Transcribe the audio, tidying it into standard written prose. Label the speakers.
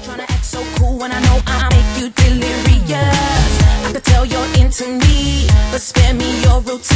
Speaker 1: Tryna act so cool when I know I make you delirious. I could tell you're into me, but spare me your routine.